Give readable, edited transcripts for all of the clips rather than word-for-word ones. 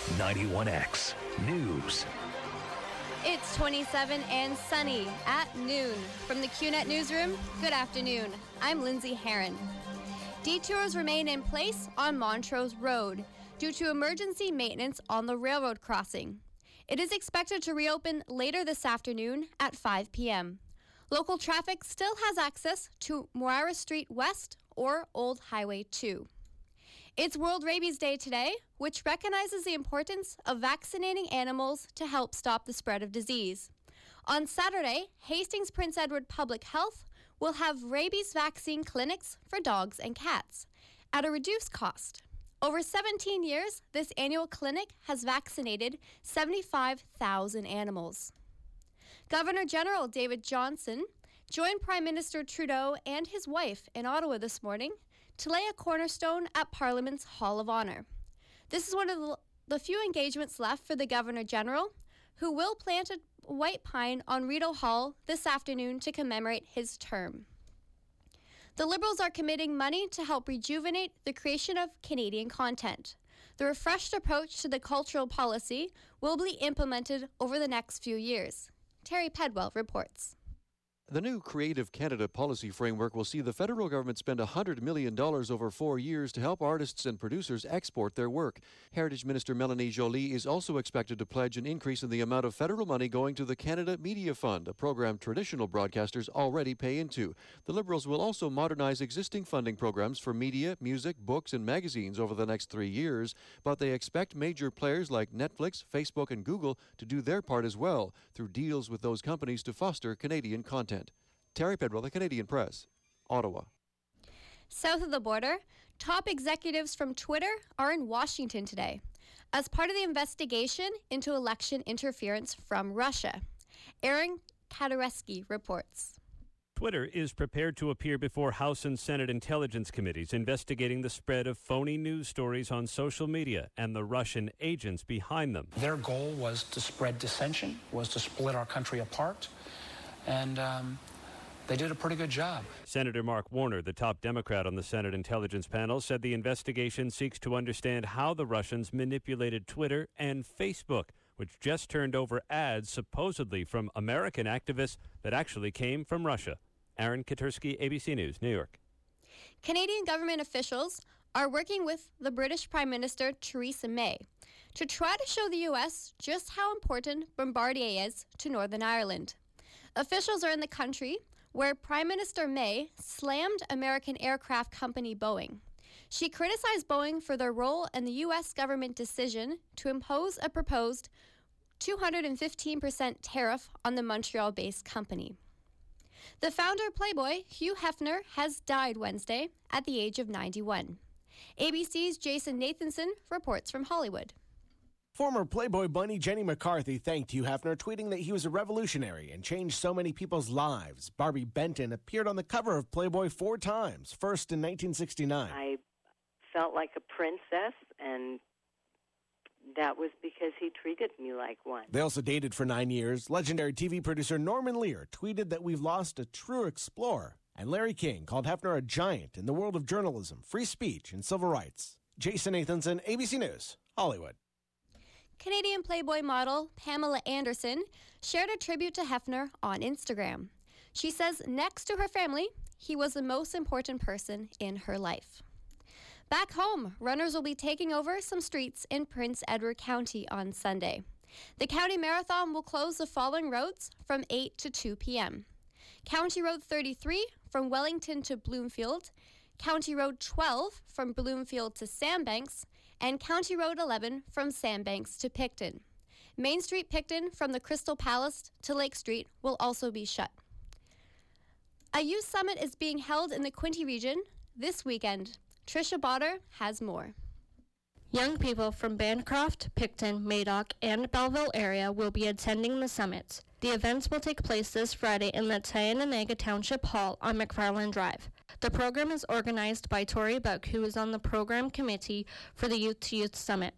91X News. It's 27 and sunny at noon. From the QNet Newsroom, good afternoon. I'm Lindsay Herron. Detours remain in place on Montrose Road due to emergency maintenance on the railroad crossing. It is expected to reopen later this afternoon at 5 p.m. Local traffic still has access to Moira Street West or Old Highway 2. It's World Rabies Day today, which recognizes the importance of vaccinating animals to help stop the spread of disease. On Saturday, Hastings Prince Edward Public Health will have rabies vaccine clinics for dogs and cats at a reduced cost. Over 17 years, this annual clinic has vaccinated 75,000 animals. Governor General David Johnston joined Prime Minister Trudeau and his wife in Ottawa this morning to lay a cornerstone at Parliament's Hall of Honour. This is one of the few engagements left for the Governor General, who will plant a white pine on Rideau Hall this afternoon to commemorate his term. The Liberals are committing money to help rejuvenate the creation of Canadian content. The refreshed approach to the cultural policy will be implemented over the next few years. Terry Pedwell reports. The new Creative Canada policy framework will see the federal government spend $100 million over 4 years to help artists and producers export their work. Heritage Minister Melanie Joly is also expected to pledge an increase in the amount of federal money going to the Canada Media Fund, a program traditional broadcasters already pay into. The Liberals will also modernize existing funding programs for media, music, books, and magazines over the next 3 years, but they expect major players like Netflix, Facebook, and Google to do their part as well through deals with those companies to foster Canadian content. Terry Pedwell, The Canadian Press, Ottawa. South of the border, top executives from Twitter are in Washington today as part of the investigation into election interference from Russia. Aaron Katereski reports. Twitter is prepared to appear before House and Senate Intelligence Committees investigating the spread of phony news stories on social media and the Russian agents behind them. Their goal was to spread dissension, was to split our country apart, and they did a pretty good job. Senator Mark Warner, the top Democrat on the Senate Intelligence Panel, said the investigation seeks to understand how the Russians manipulated Twitter and Facebook, which just turned over ads supposedly from American activists that actually came from Russia. Aaron Katersky, ABC News, New York. Canadian government officials are working with the British Prime Minister Theresa May to try to show the U.S. just how important Bombardier is to Northern Ireland. Officials are in the country where Prime Minister May slammed American aircraft company Boeing. She criticized Boeing for their role in the U.S. government decision to impose a proposed 215% tariff on the Montreal-based company. The founder of Playboy, Hugh Hefner, has died Wednesday at the age of 91. ABC's Jason Nathanson reports from Hollywood. Former Playboy bunny Jenny McCarthy thanked Hugh Hefner, tweeting that he was a revolutionary and changed so many people's lives. Barbie Benton appeared on the cover of Playboy 4 times, first in 1969. I felt like a princess, and that was because he treated me like one. They also dated for 9 years. Legendary TV producer Norman Lear tweeted that we've lost a true explorer. And Larry King called Hefner a giant in the world of journalism, free speech, and civil rights. Jason Nathanson, ABC News, Hollywood. Canadian Playboy model Pamela Anderson shared a tribute to Hefner on Instagram. She says next to her family, he was the most important person in her life. Back home, runners will be taking over some streets in Prince Edward County on Sunday. The county marathon will close the following roads from 8 to 2 p.m. County Road 33 from Wellington to Bloomfield, County Road 12 from Bloomfield to Sandbanks, and County Road 11 from Sandbanks to Picton. Main Street Picton from the Crystal Palace to Lake Street will also be shut. A youth summit is being held in the Quinte region this weekend. Trisha Botter has more. Young people from Bancroft, Picton, Madoc, and Belleville area will be attending the summit. The events will take place this Friday in the Tiohtià:ke Township Hall on McFarland Drive. The program is organized by Tori Buck, who is on the program committee for the Youth to Youth Summit.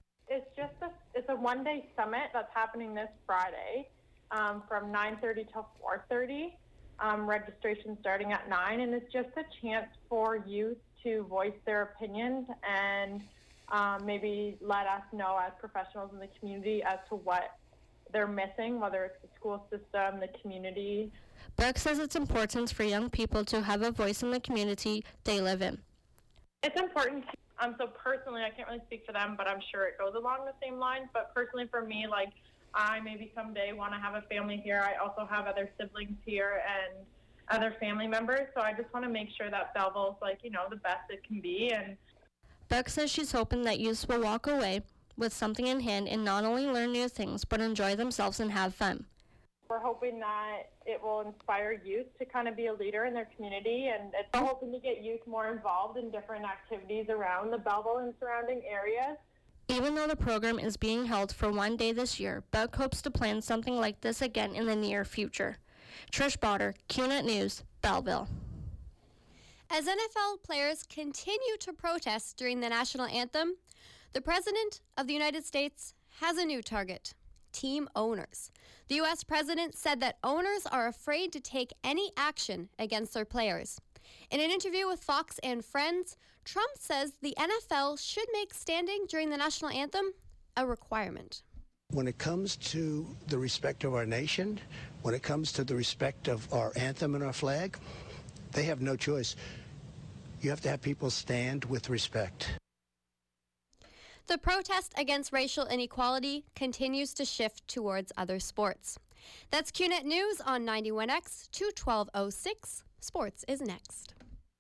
It's a one-day summit that's happening this Friday from 9:30 till 4:30. Registration starting at 9, and it's just a chance for youth to voice their opinions and maybe let us know as professionals in the community as to what they're missing, whether it's the school system, the community. Burke says it's important for young people to have a voice in the community they live in. It's important. So personally, I can't really speak for them, but I'm sure it goes along the same lines. But personally for me, like, I maybe someday want to have a family here. I also have other siblings here and other family members. So I just want to make sure that Belleville's, like, you know, the best it can be. And Burke says she's hoping that youth will walk away with something in hand and not only learn new things, but enjoy themselves and have fun. we're hoping that it will inspire youth to kind of be a leader in their community, and it's hoping to get youth more involved in different activities around the Belleville and surrounding areas. Even though the program is being held for one day this year, Buck hopes to plan something like this again in the near future. Trish Botter, QNet News, Belleville. As NFL players continue to protest during the national anthem, the President of the United States has a new target: team owners. The U.S. President said that owners are afraid to take any action against their players. In an interview with Fox and Friends, Trump says the NFL should make standing during the national anthem a requirement. When it comes to the respect of our nation, when it comes to the respect of our anthem and our flag, they have no choice. You have to have people stand with respect. The protest against racial inequality continues to shift towards other sports. That's QNet News on 91X to 1206. Sports is next.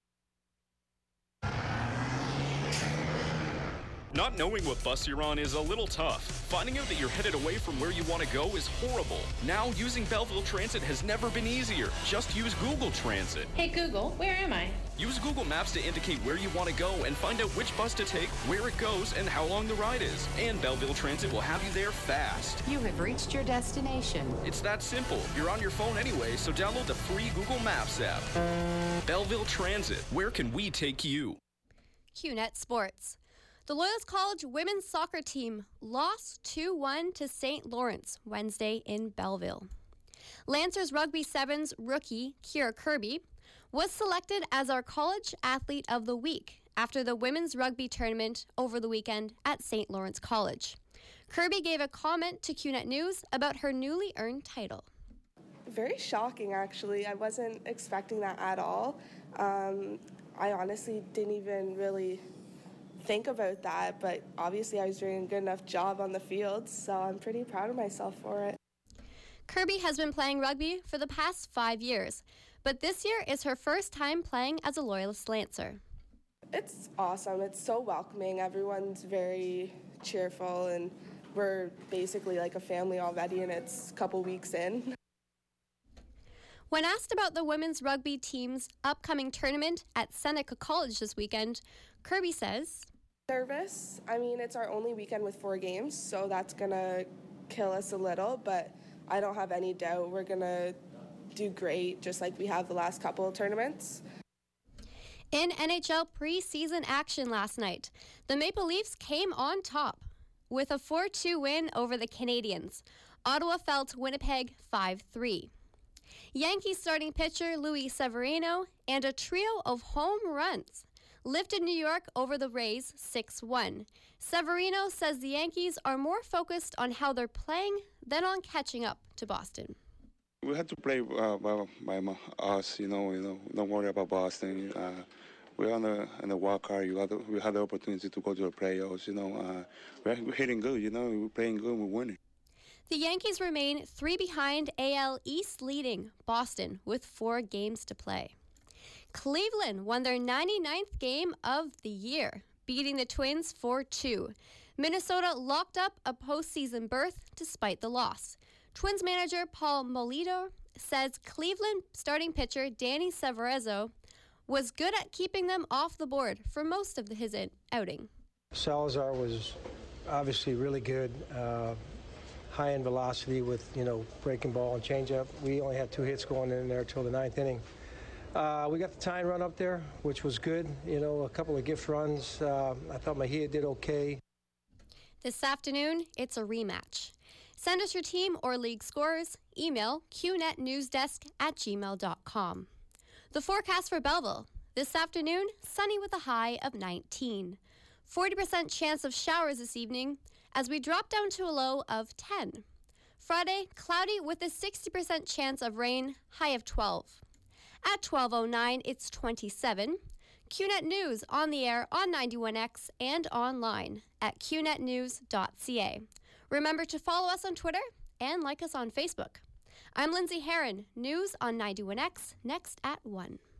Not knowing what bus you're on is a little tough. Finding out that you're headed away from where you want to go is horrible. Now, using Belleville Transit has never been easier. Just use Google Transit. Hey Google, where am I? Use Google Maps to indicate where you want to go and find out which bus to take, where it goes, and how long the ride is. And Belleville Transit will have you there fast. You have reached your destination. It's that simple. You're on your phone anyway, so download the free Google Maps app. Belleville Transit, where can we take you? QNet Sports. The Loyalist College women's soccer team lost 2-1 to St. Lawrence Wednesday in Belleville. Lancers Rugby Sevens rookie Kira Kirby was selected as our College Athlete of the Week after the women's rugby tournament over the weekend at St. Lawrence College. Kirby gave a comment to QNet News about her newly earned title. Very shocking, actually. I wasn't expecting that at all. I honestly didn't even really think about that, but obviously I was doing a good enough job on the field, so I'm pretty proud of myself for it. Kirby has been playing rugby for the past 5 years, but this year is her first time playing as a Loyalist Lancer. It's awesome. It's so welcoming. Everyone's very cheerful, and we're basically like a family already, and it's a couple weeks in. When asked about the women's rugby team's upcoming tournament at Seneca College this weekend, Kirby says, nervous. I mean, it's our only weekend with 4 games, so that's going to kill us a little, but I don't have any doubt we're going to do great, just like we have the last couple of tournaments. In NHL preseason action last night, the Maple Leafs came on top with a 4-2 win over the Canadiens. Ottawa fell to Winnipeg 5-3. Yankees starting pitcher Luis Severino and a trio of home runs lifted New York over the Rays 6-1. Severino says the Yankees are more focused on how they're playing than on catching up to Boston. We had to play by us, don't worry about Boston. We're in the wild card. We had the opportunity to go to the playoffs. We're hitting good. We're playing good. We're winning. The Yankees remain 3 behind AL East leading Boston with 4 games to play. Cleveland won their 99th game of the year, beating the Twins 4-2. Minnesota locked up a postseason berth despite the loss. Twins manager Paul Molitor says Cleveland starting pitcher Danny Severino was good at keeping them off the board for most of his outing. Salazar was obviously really good, high in velocity with, breaking ball and changeup. We only had 2 hits going in there till the 9th inning. We got the tying run up there, which was good. A couple of gift runs. I thought Mejia did okay. This afternoon, it's a rematch. Send us your team or league scores. Email qnetnewsdesk@gmail.com. The forecast for Belleville. This afternoon, sunny with a high of 19. 40% chance of showers this evening as we drop down to a low of 10. Friday, cloudy with a 60% chance of rain, high of 12. At 12:09, it's 27. QNet News on the air on 91X and online at qnetnews.ca. Remember to follow us on Twitter and like us on Facebook. I'm Lindsay Herron, news on 91X, next at 1.